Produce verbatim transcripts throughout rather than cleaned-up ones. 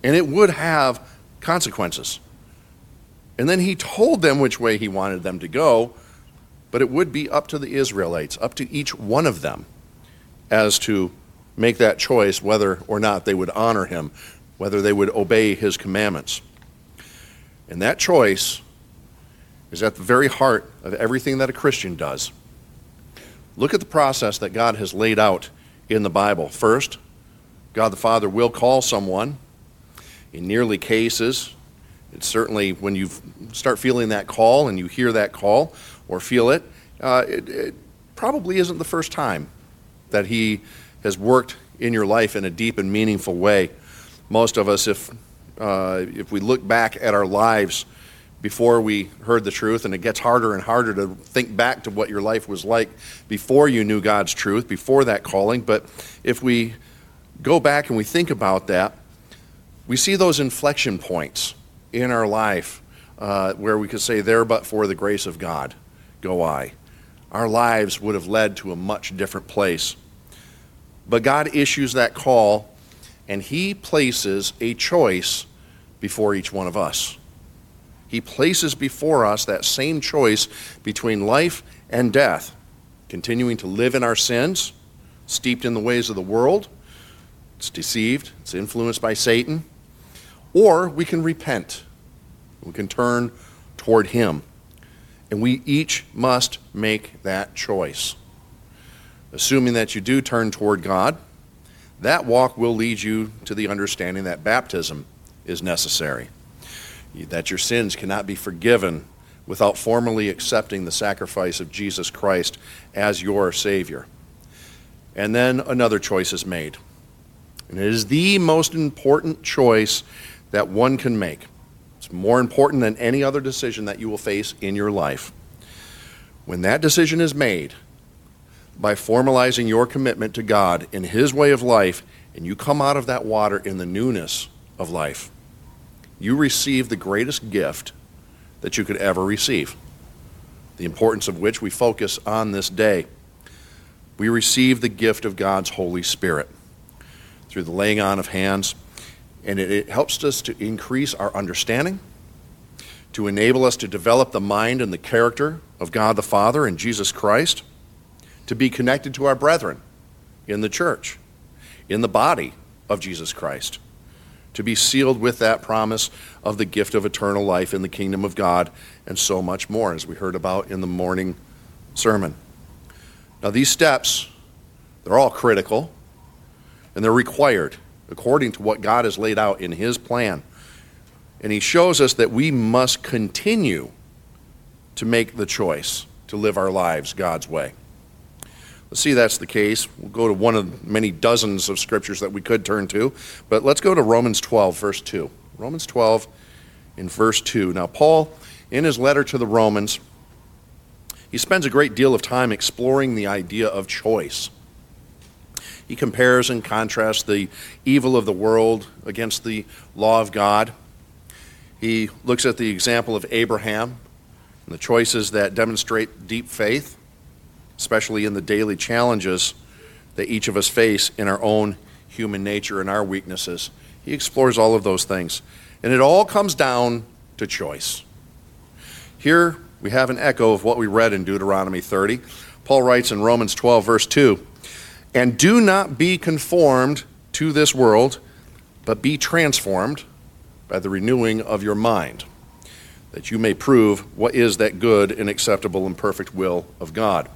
and it would have consequences. And then he told them which way he wanted them to go, but it would be up to the Israelites, up to each one of them, as to make that choice whether or not they would honor him, whether they would obey his commandments. And that choice is at the very heart of everything that a Christian does. Look at the process that God has laid out in the Bible. First, God the Father will call someone. In nearly cases, it's certainly when you start feeling that call and you hear that call or feel it, uh, it, it probably isn't the first time that he has worked in your life in a deep and meaningful way. Most of us, if uh, if we look back at our lives before we heard the truth, and it gets harder and harder to think back to what your life was like before you knew God's truth, before that calling, but if we go back and we think about that, we see those inflection points in our life uh, where we could say, there but for the grace of God, go I. Our lives would have led to a much different place. But God issues that call, and he places a choice before each one of us. He places before us that same choice between life and death, continuing to live in our sins, steeped in the ways of the world. It's deceived, it's influenced by Satan. Or we can repent. We can turn toward him. And we each must make that choice. Assuming that you do turn toward God, that walk will lead you to the understanding that baptism is necessary, that your sins cannot be forgiven without formally accepting the sacrifice of Jesus Christ as your Savior. And then another choice is made. And it is the most important choice that one can make. It's more important than any other decision that you will face in your life. When that decision is made, by formalizing your commitment to God in his way of life, and you come out of that water in the newness of life, you receive the greatest gift that you could ever receive, the importance of which we focus on this day. We receive the gift of God's Holy Spirit through the laying on of hands, and it, it helps us to increase our understanding, to enable us to develop the mind and the character of God the Father and Jesus Christ, to be connected to our brethren in the church, in the body of Jesus Christ, to be sealed with that promise of the gift of eternal life in the kingdom of God, and so much more, as we heard about in the morning sermon. Now, these steps, they're all critical, and they're required according to what God has laid out in his plan. And he shows us that we must continue to make the choice to live our lives God's way. Let's see that's the case. We'll go to one of many dozens of scriptures that we could turn to, but let's go to Romans twelve, verse two. Romans twelve in verse two. Now, Paul, in his letter to the Romans, he spends a great deal of time exploring the idea of choice. He compares and contrasts the evil of the world against the law of God. He looks at the example of Abraham and the choices that demonstrate deep faith, especially in the daily challenges that each of us face in our own human nature and our weaknesses. He explores all of those things. And it all comes down to choice. Here we have an echo of what we read in Deuteronomy thirty. Paul writes in Romans twelve, verse two, "And do not be conformed to this world, but be transformed by the renewing of your mind, that you may prove what is that good and acceptable and perfect will of God."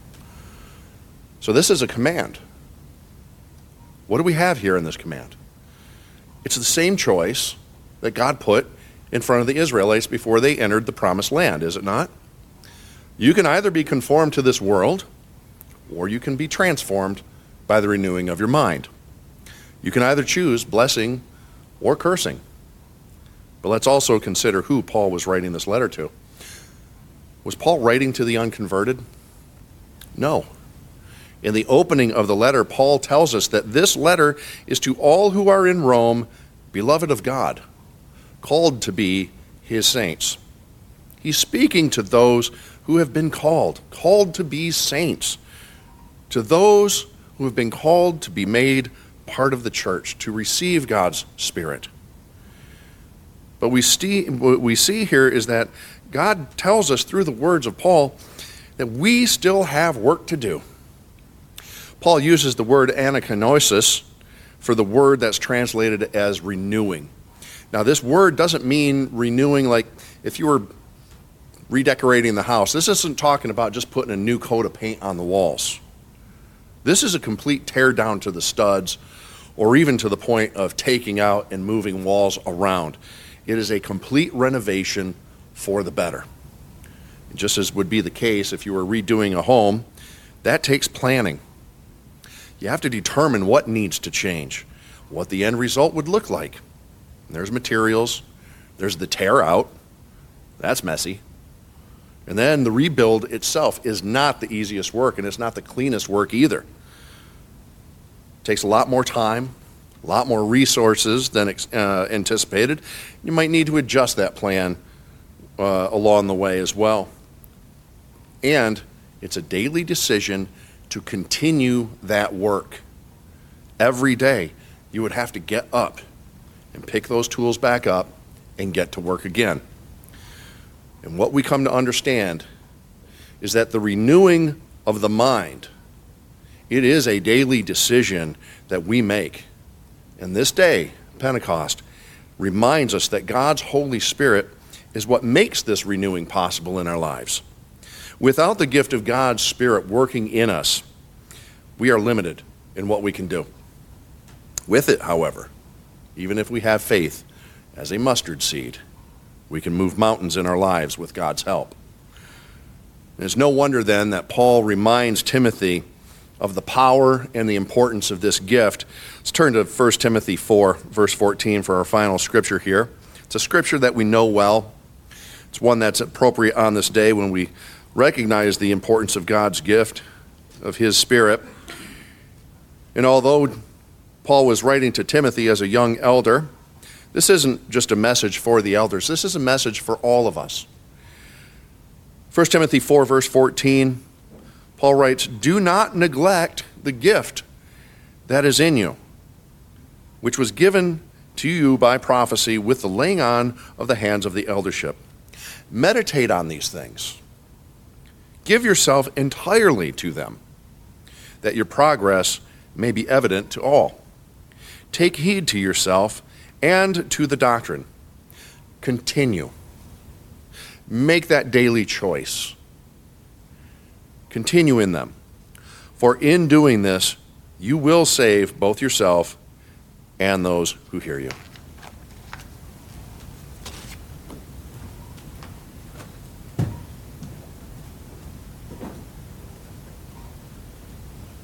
So this is a command. What do we have here in this command? It's the same choice that God put in front of the Israelites before they entered the promised land, is it not? You can either be conformed to this world, or you can be transformed by the renewing of your mind. You can either choose blessing or cursing. But let's also consider who Paul was writing this letter to. Was Paul writing to the unconverted? No. In the opening of the letter, Paul tells us that this letter is to all who are in Rome, beloved of God, called to be his saints. He's speaking to those who have been called, called to be saints, to those who have been called to be made part of the church, to receive God's Spirit. But we see, what we see here is that God tells us through the words of Paul that we still have work to do. Paul uses the word anakinosis for the word that's translated as renewing. Now, this word doesn't mean renewing like if you were redecorating the house. This isn't talking about just putting a new coat of paint on the walls. This is a complete tear down to the studs, or even to the point of taking out and moving walls around. It is a complete renovation for the better. Just as would be the case if you were redoing a home, that takes planning. You have to determine what needs to change, what the end result would look like. There's materials, there's the tear out, that's messy. And then the rebuild itself is not the easiest work, and it's not the cleanest work either. It takes a lot more time, a lot more resources than uh, anticipated. You might need to adjust that plan uh, along the way as well. And it's a daily decision to continue that work. Every day, you would have to get up and pick those tools back up and get to work again. And what we come to understand is that the renewing of the mind, it is a daily decision that we make. And this day, Pentecost, reminds us that God's Holy Spirit is what makes this renewing possible in our lives. Without the gift of God's Spirit working in us, we are limited in what we can do. With it, however, even if we have faith as a mustard seed, we can move mountains in our lives with God's help. It's no wonder then that Paul reminds Timothy of the power and the importance of this gift. Let's turn to First Timothy four, verse fourteen for our final scripture here. It's a scripture that we know well. It's one that's appropriate on this day when we recognize the importance of God's gift, of his Spirit. And although Paul was writing to Timothy as a young elder, this isn't just a message for the elders. This is a message for all of us. First Timothy four, verse fourteen, Paul writes, "Do not neglect the gift that is in you, which was given to you by prophecy with the laying on of the hands of the eldership." Meditate on these things. Give yourself entirely to them, that your progress may be evident to all. Take heed to yourself and to the doctrine. Continue. Make that daily choice. Continue in them. For in doing this, you will save both yourself and those who hear you.